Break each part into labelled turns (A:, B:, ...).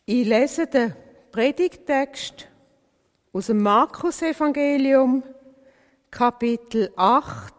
A: Ich lese den Predigttext aus dem Markus-Evangelium, Kapitel 8,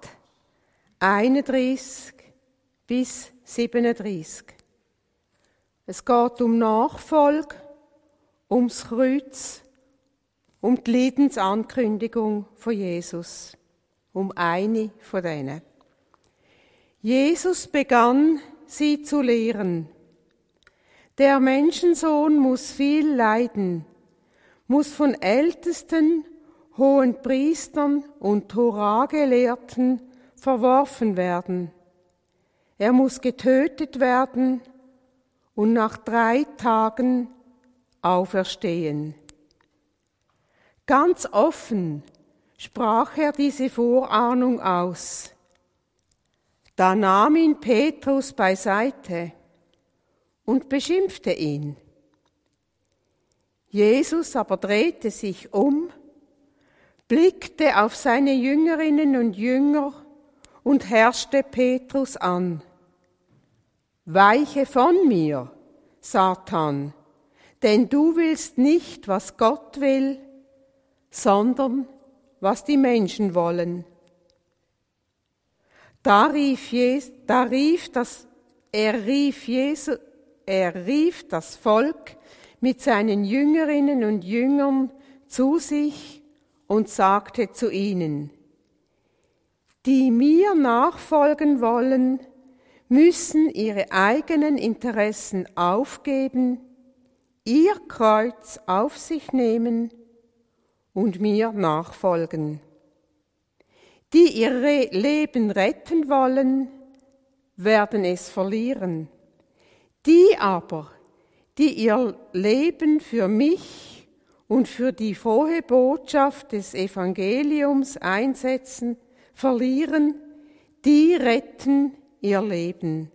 A: 31 bis 37. Es geht um Nachfolge, ums Kreuz, um die Leidensankündigung von Jesus, um eine von denen. Jesus begann, sie zu lehren. Der Menschensohn muss viel leiden, muss von Ältesten, hohen Priestern und Toragelehrten verworfen werden. Er muss getötet werden und nach 3 Tagen auferstehen. Ganz offen sprach er diese Vorahnung aus. Da nahm ihn Petrus beiseite und beschimpfte ihn. Jesus aber drehte sich um, blickte auf seine Jüngerinnen und Jünger und herrschte Petrus an. Weiche von mir, Satan, denn du willst nicht, was Gott will, sondern was die Menschen wollen. Er rief das Volk mit seinen Jüngerinnen und Jüngern zu sich und sagte zu ihnen: Die mir nachfolgen wollen, müssen ihre eigenen Interessen aufgeben, ihr Kreuz auf sich nehmen und mir nachfolgen. Die ihr Leben retten wollen, werden es verlieren. Die aber, die ihr Leben für mich und für die frohe Botschaft des Evangeliums einsetzen, verlieren, die retten ihr Leben.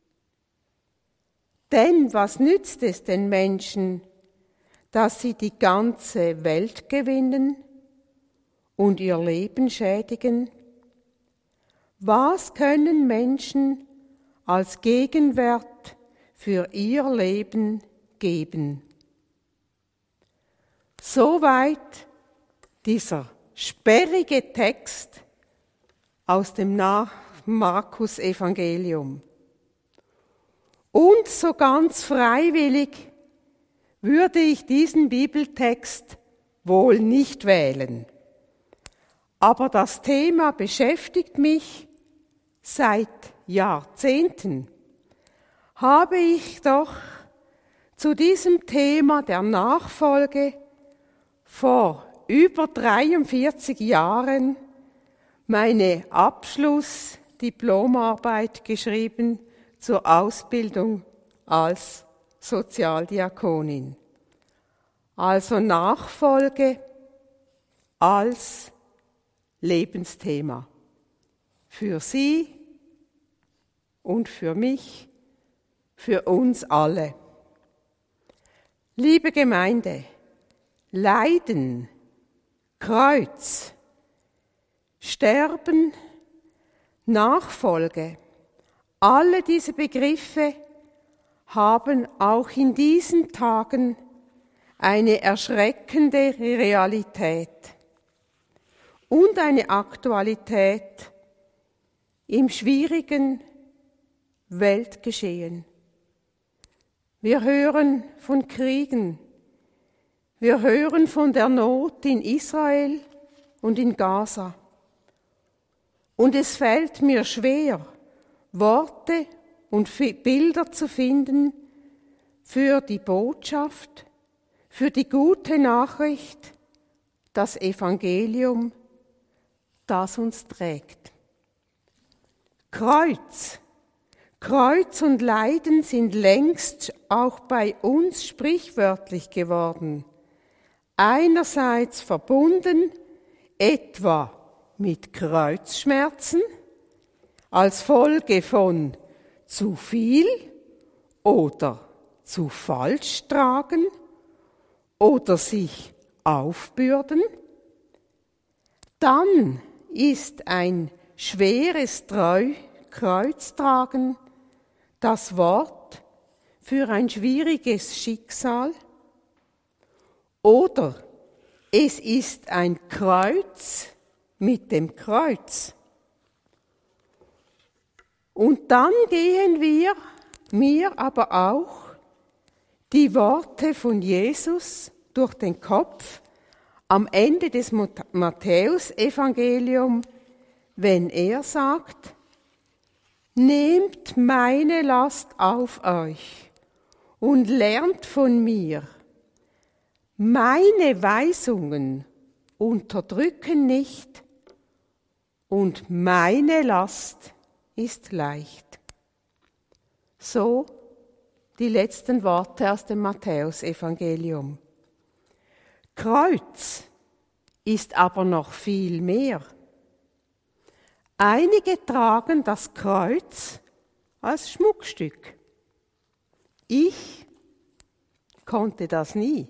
A: Denn was nützt es den Menschen, dass sie die ganze Welt gewinnen und ihr Leben schädigen? Was können Menschen als Gegenwert für ihr Leben geben? Soweit dieser sperrige Text aus dem Markus-Evangelium. Und so ganz freiwillig würde ich diesen Bibeltext wohl nicht wählen. Aber das Thema beschäftigt mich seit Jahrzehnten. Habe ich doch zu diesem Thema der Nachfolge vor über 43 Jahren meine Abschlussdiplomarbeit geschrieben zur Ausbildung als Sozialdiakonin. Also Nachfolge als Lebensthema. Für Sie und für mich, für uns alle. Liebe Gemeinde, Leiden, Kreuz, Sterben, Nachfolge, alle diese Begriffe haben auch in diesen Tagen eine erschreckende Realität und eine Aktualität im schwierigen Weltgeschehen. Wir hören von Kriegen, wir hören von der Not in Israel und in Gaza. Und es fällt mir schwer, Worte und Bilder zu finden für die Botschaft, für die gute Nachricht, das Evangelium, das uns trägt. Kreuz und Leiden sind längst auch bei uns sprichwörtlich geworden. Einerseits verbunden etwa mit Kreuzschmerzen als Folge von zu viel oder zu falsch tragen oder sich aufbürden. Dann ist ein schweres Kreuztragen das Wort für ein schwieriges Schicksal oder es ist ein Kreuz mit dem Kreuz. Und dann gehen mir aber auch die Worte von Jesus durch den Kopf am Ende des Matthäus-Evangeliums, wenn er sagt, nehmt meine Last auf euch und lernt von mir. Meine Weisungen unterdrücken nicht und meine Last ist leicht. So die letzten Worte aus dem Matthäus-Evangelium. Kreuz ist aber noch viel mehr. Einige tragen das Kreuz als Schmuckstück. Ich konnte das nie.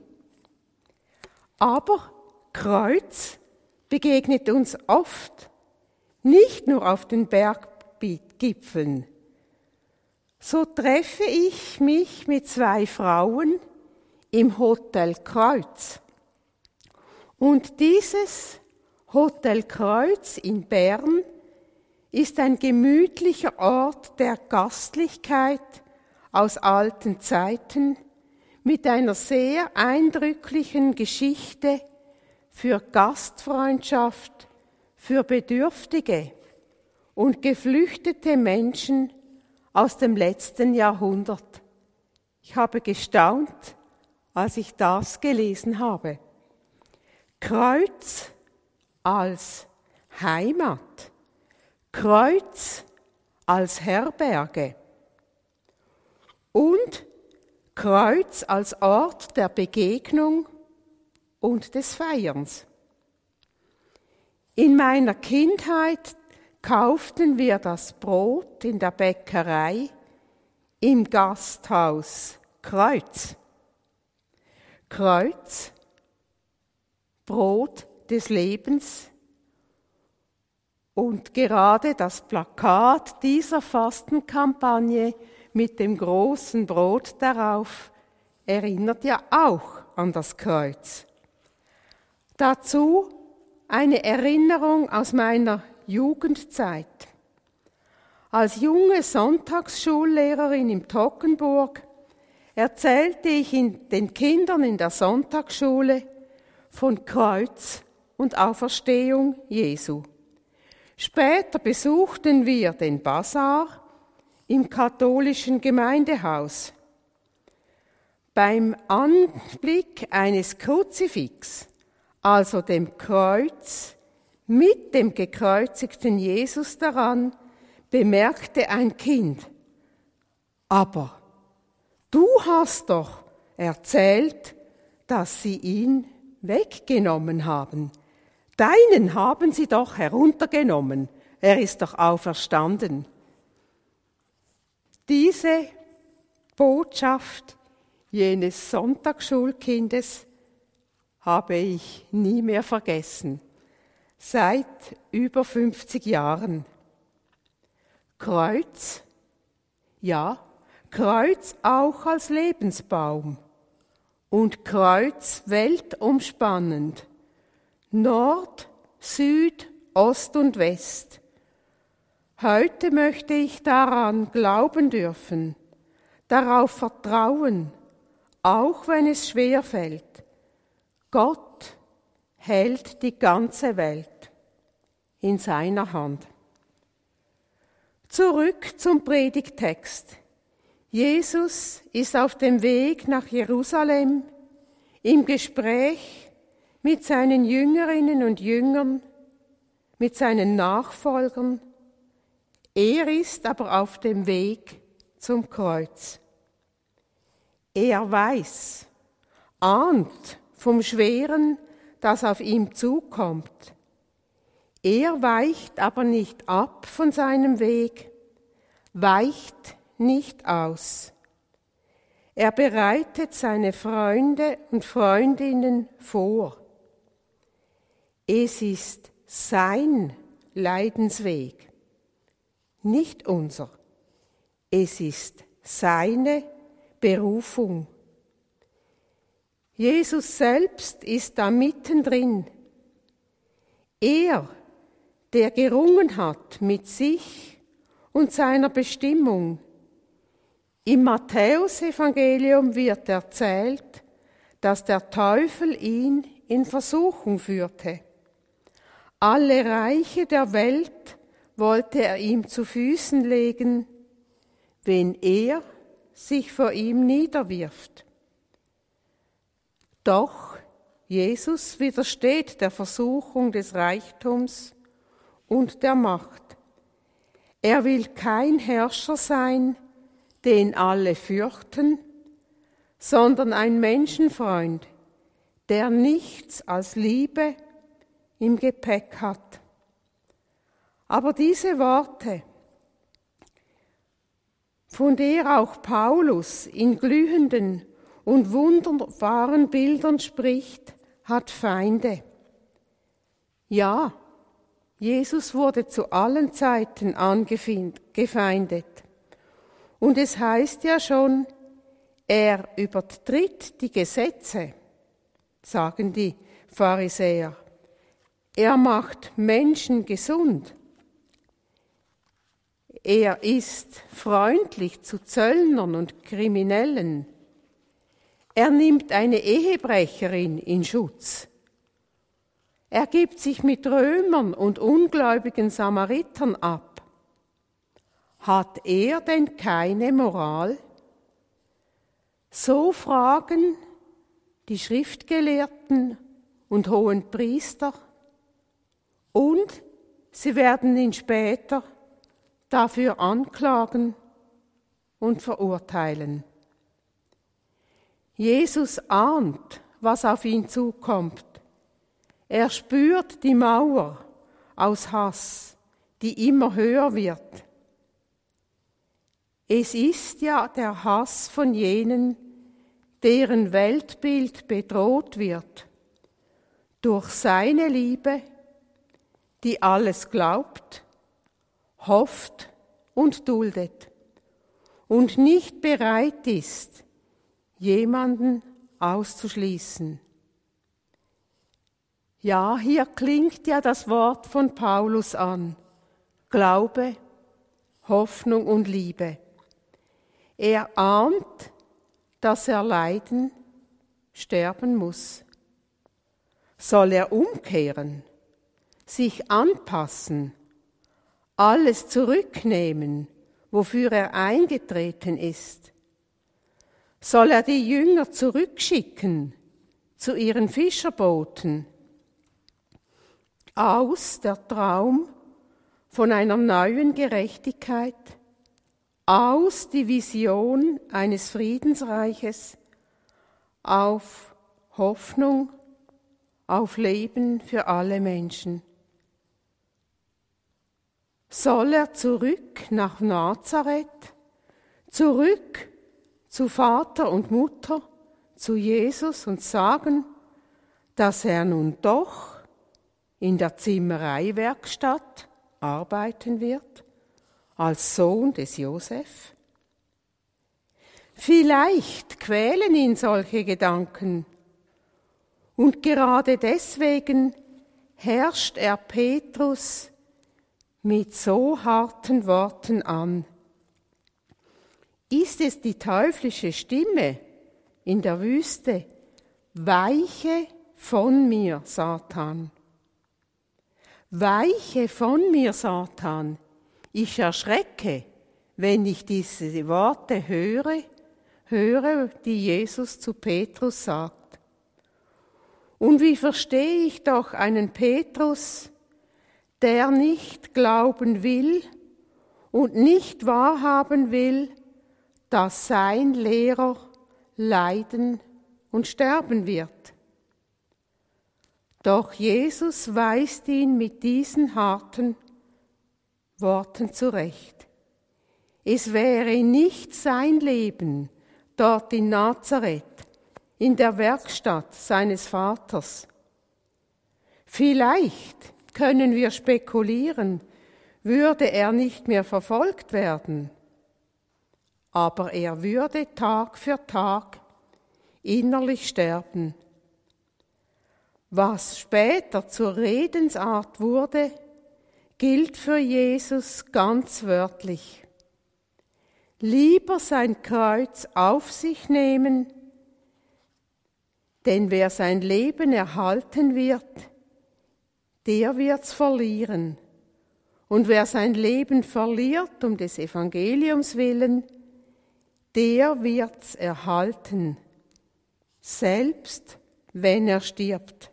A: Aber Kreuz begegnet uns oft, nicht nur auf den Berggipfeln. So treffe ich mich mit 2 Frauen im Hotel Kreuz. Und dieses Hotel Kreuz in Bern ist ein gemütlicher Ort der Gastlichkeit aus alten Zeiten mit einer sehr eindrücklichen Geschichte für Gastfreundschaft, für Bedürftige und geflüchtete Menschen aus dem letzten Jahrhundert. Ich habe gestaunt, als ich das gelesen habe. Kreuz als Heimat, Kreuz als Herberge und Kreuz als Ort der Begegnung und des Feierns. In meiner Kindheit kauften wir das Brot in der Bäckerei im Gasthaus Kreuz. Kreuz, Brot des Lebens. Und gerade das Plakat dieser Fastenkampagne mit dem großen Brot darauf erinnert ja auch an das Kreuz. Dazu eine Erinnerung aus meiner Jugendzeit. Als junge Sonntagsschullehrerin in Toggenburg erzählte ich den Kindern in der Sonntagsschule von Kreuz und Auferstehung Jesu. Später besuchten wir den Basar im katholischen Gemeindehaus. Beim Anblick eines Kruzifix, also dem Kreuz mit dem gekreuzigten Jesus daran, bemerkte ein Kind: Aber du hast doch erzählt, dass sie ihn weggenommen haben. Deinen haben sie doch heruntergenommen. Er ist doch auferstanden. Diese Botschaft jenes Sonntagsschulkindes habe ich nie mehr vergessen. Seit über 50 Jahren. Kreuz, ja, Kreuz auch als Lebensbaum und Kreuz weltumspannend, Nord, Süd, Ost und West. Heute möchte ich daran glauben dürfen, darauf vertrauen, auch wenn es schwer fällt. Gott hält die ganze Welt in seiner Hand. Zurück zum Predigttext. Jesus ist auf dem Weg nach Jerusalem im Gespräch mit seinen Jüngerinnen und Jüngern, mit seinen Nachfolgern. Er ist aber auf dem Weg zum Kreuz. Er weiß, ahnt vom Schweren, das auf ihm zukommt. Er weicht aber nicht ab von seinem Weg, weicht nicht aus. Er bereitet seine Freunde und Freundinnen vor. Es ist sein Leidensweg, nicht unser. Es ist seine Berufung. Jesus selbst ist da mittendrin. Er, der gerungen hat mit sich und seiner Bestimmung. Im Matthäusevangelium wird erzählt, dass der Teufel ihn in Versuchung führte. Alle Reiche der Welt wollte er ihm zu Füßen legen, wenn er sich vor ihm niederwirft. Doch Jesus widersteht der Versuchung des Reichtums und der Macht. Er will kein Herrscher sein, den alle fürchten, sondern ein Menschenfreund, der nichts als Liebe im Gepäck hat. Aber diese Worte, von der auch Paulus in glühenden und wunderbaren Bildern spricht, hat Feinde. Ja, Jesus wurde zu allen Zeiten angefeindet. Und es heißt ja schon, er übertritt die Gesetze, sagen die Pharisäer. Er macht Menschen gesund. Er ist freundlich zu Zöllnern und Kriminellen. Er nimmt eine Ehebrecherin in Schutz. Er gibt sich mit Römern und ungläubigen Samaritern ab. Hat er denn keine Moral? So fragen die Schriftgelehrten und Hohenpriester, und sie werden ihn später dafür anklagen und verurteilen. Jesus ahnt, was auf ihn zukommt. Er spürt die Mauer aus Hass, die immer höher wird. Es ist ja der Hass von jenen, deren Weltbild bedroht wird, durch seine Liebe, die alles glaubt, hofft und duldet und nicht bereit ist, jemanden auszuschließen. Ja, hier klingt ja das Wort von Paulus an. Glaube, Hoffnung und Liebe. Er ahnt, dass er leiden, sterben muss. Soll er umkehren, sich anpassen, alles zurücknehmen, wofür er eingetreten ist? Soll er die Jünger zurückschicken zu ihren Fischerbooten? Aus der Traum von einer neuen Gerechtigkeit, aus die Vision eines Friedensreiches, auf Hoffnung, auf Leben für alle Menschen. Soll er zurück nach Nazareth, zurück zu Vater und Mutter, zu Jesus und sagen, dass er nun doch in der Zimmereiwerkstatt arbeiten wird, als Sohn des Josef? Vielleicht quälen ihn solche Gedanken, und gerade deswegen herrscht er Petrus mit so harten Worten an. Ist es die teuflische Stimme in der Wüste? Weiche von mir, Satan. Weiche von mir, Satan. Ich erschrecke, wenn ich diese Worte höre, die Jesus zu Petrus sagt. Und wie verstehe ich doch einen Petrus, der nicht glauben will und nicht wahrhaben will, dass sein Lehrer leiden und sterben wird. Doch Jesus weist ihn mit diesen harten Worten zurecht. Es wäre nicht sein Leben dort in Nazareth, in der Werkstatt seines Vaters. Vielleicht können wir spekulieren, würde er nicht mehr verfolgt werden. aber er würde Tag für Tag innerlich sterben. Was später zur Redensart wurde, gilt für Jesus ganz wörtlich. Lieber sein Kreuz auf sich nehmen, denn wer sein Leben erhalten wird, der wird's verlieren. Und wer sein Leben verliert um des Evangeliums willen, der wird's erhalten, selbst wenn er stirbt.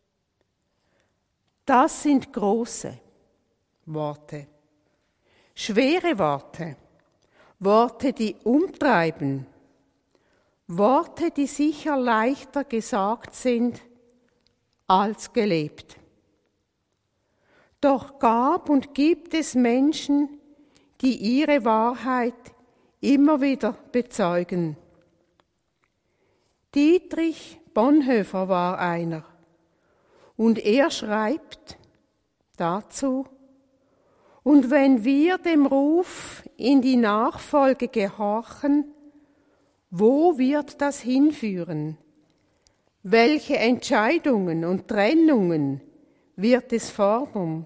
A: Das sind große Worte, schwere Worte, Worte, die umtreiben, Worte, die sicher leichter gesagt sind als gelebt. Doch gab und gibt es Menschen, die ihre Wahrheit immer wieder bezeugen. Dietrich Bonhoeffer war einer, und er schreibt dazu: Und wenn wir dem Ruf in die Nachfolge gehorchen, wo wird das hinführen? Welche Entscheidungen und Trennungen wird es fordern?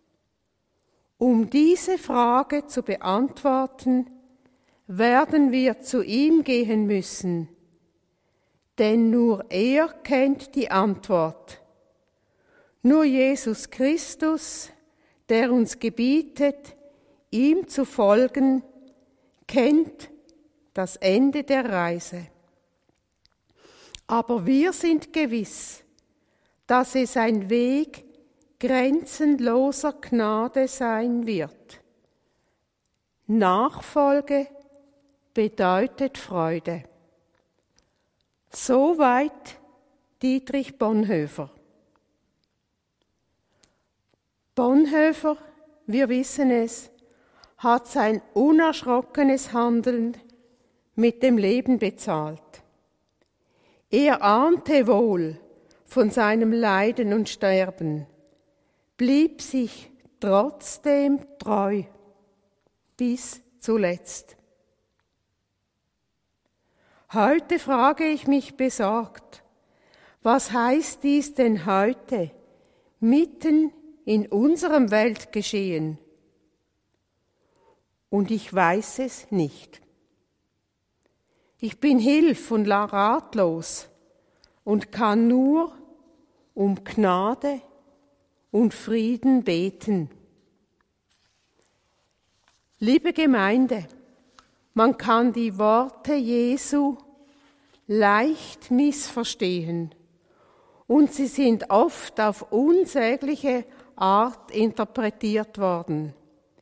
A: Um diese Frage zu beantworten, werden wir zu ihm gehen müssen, denn nur er kennt die Antwort. Nur Jesus Christus, der uns gebietet, ihm zu folgen, kennt das Ende der Reise. Aber wir sind gewiss, dass es ein Weg grenzenloser Gnade sein wird. Nachfolge bedeutet Freude. Soweit Dietrich Bonhoeffer. Bonhoeffer, wir wissen es, hat sein unerschrockenes Handeln mit dem Leben bezahlt. Er ahnte wohl von seinem Leiden und Sterben, blieb sich trotzdem treu bis zuletzt. Heute frage ich mich besorgt, was heißt dies denn heute, mitten in unserem Weltgeschehen? Und ich weiß es nicht. Ich bin hilf- und ratlos und kann nur um Gnade und Frieden beten. Liebe Gemeinde, man kann die Worte Jesu leicht missverstehen und sie sind oft auf unsägliche Art interpretiert worden.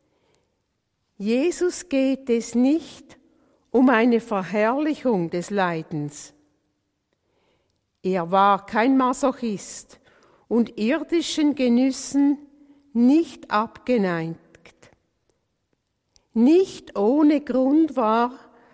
A: Jesus geht es nicht um eine Verherrlichung des Leidens. Er war kein Masochist und irdischen Genüssen nicht abgeneigt. Nicht ohne Grund war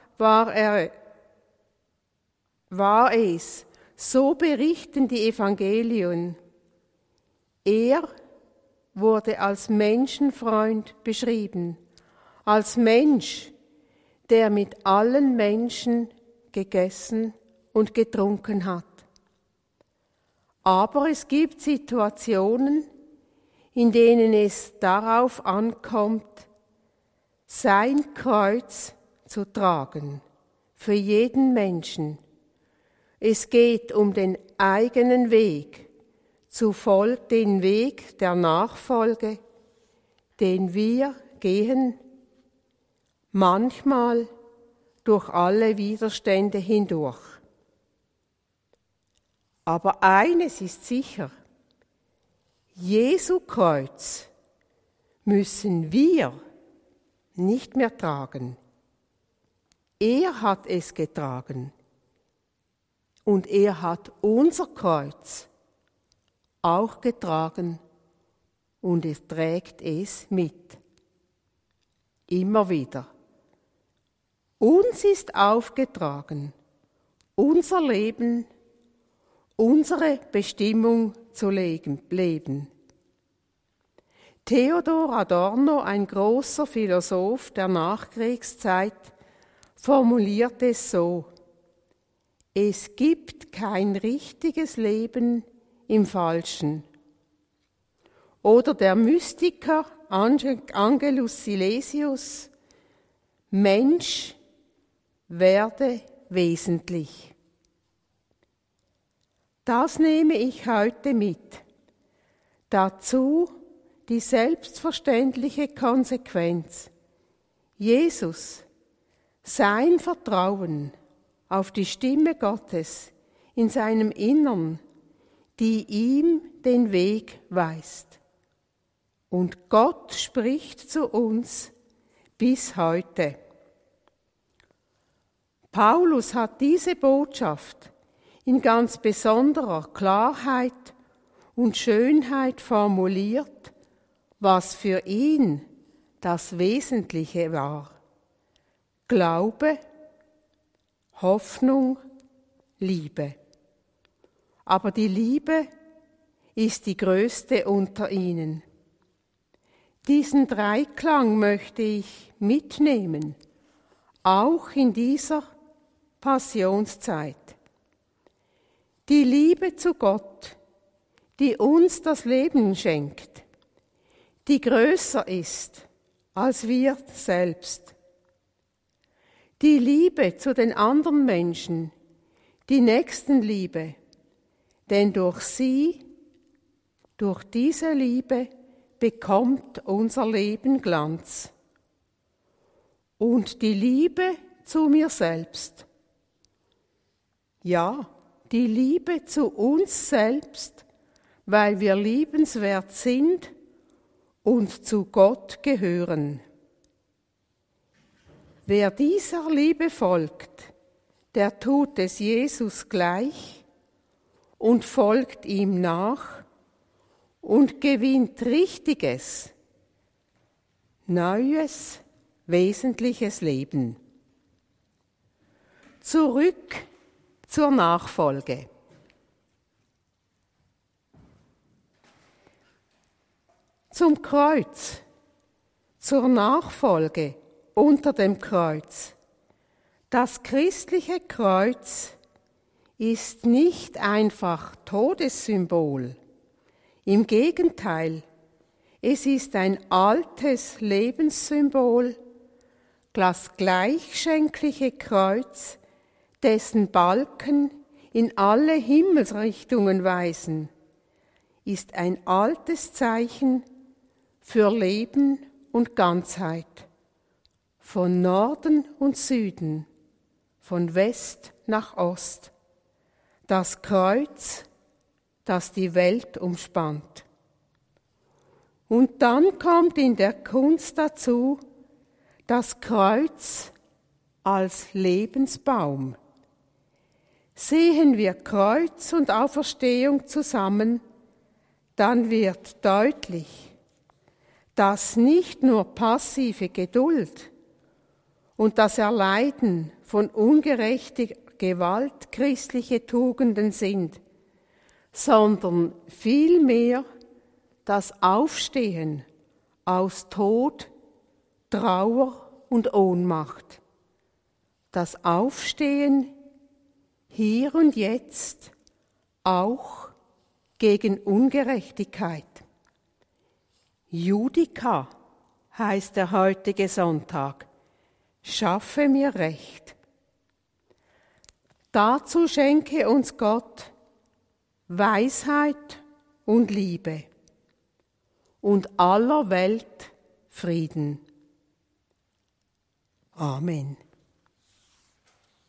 A: es, so berichten die Evangelien. Er wurde als Menschenfreund beschrieben, als Mensch, der mit allen Menschen gegessen und getrunken hat. Aber es gibt Situationen, in denen es darauf ankommt, sein Kreuz zu tragen, für jeden Menschen. Es geht um den eigenen Weg, den Weg der Nachfolge, den wir gehen, manchmal durch alle Widerstände hindurch. Aber eines ist sicher: Jesu Kreuz müssen wir nicht mehr tragen. Er hat es getragen und er hat unser Kreuz auch getragen und er trägt es mit. Immer wieder. Uns ist aufgetragen, unser Leben, unsere Bestimmung zu leben. Theodor Adorno, ein großer Philosoph der Nachkriegszeit, formuliert es so: Es gibt kein richtiges Leben im Falschen. Oder der Mystiker Angelus Silesius: Mensch, werde wesentlich. Das nehme ich heute mit. Dazu die selbstverständliche Konsequenz: Jesus, sein Vertrauen auf die Stimme Gottes in seinem Innern, die ihm den Weg weist. Und Gott spricht zu uns bis heute. Paulus hat diese Botschaft in ganz besonderer Klarheit und Schönheit formuliert, was für ihn das Wesentliche war: Glaube, Hoffnung, Liebe. Aber die Liebe ist die größte unter ihnen. Diesen Dreiklang möchte ich mitnehmen, auch in dieser Passionszeit. Die Liebe zu Gott, die uns das Leben schenkt, die größer ist als wir selbst. Die Liebe zu den anderen Menschen, die Nächstenliebe, denn durch diese Liebe bekommt unser Leben Glanz. Und die Liebe zu mir selbst. Ja, die Liebe zu uns selbst, weil wir liebenswert sind und zu Gott gehören. Wer dieser Liebe folgt, der tut es Jesus gleich und folgt ihm nach und gewinnt richtiges, neues, wesentliches Leben. Zurück zur Nachfolge. Zum Kreuz, zur Nachfolge unter dem Kreuz. Das christliche Kreuz ist nicht einfach Todessymbol. Im Gegenteil, es ist ein altes Lebenssymbol, das gleichschenkliche Kreuz, dessen Balken in alle Himmelsrichtungen weisen, ist ein altes Zeichen für Leben und Ganzheit. Von Norden und Süden, von West nach Ost. Das Kreuz, das die Welt umspannt. Und dann kommt in der Kunst dazu das Kreuz als Lebensbaum. Sehen wir Kreuz und Auferstehung zusammen, dann wird deutlich, dass nicht nur passive Geduld und das Erleiden von ungerechter Gewalt christliche Tugenden sind, sondern vielmehr das Aufstehen aus Tod, Trauer und Ohnmacht. Das Aufstehen hier und jetzt auch gegen Ungerechtigkeit. Judica heißt der heutige Sonntag. Schaffe mir Recht. Dazu schenke uns Gott Weisheit und Liebe und aller Welt Frieden. Amen.